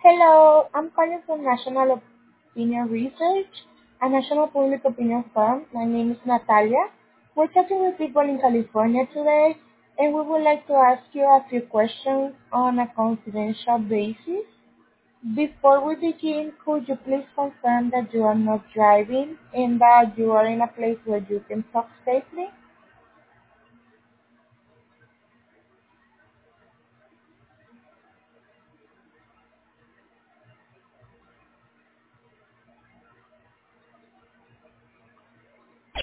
Hello, I'm calling from National Opinion Research, a national public opinion firm. My name is Natalia. We're talking with people in California today, and we would like to ask you a few questions on a confidential basis. Before we begin, could you please confirm that you are not driving and that you are in a place where you can talk safely?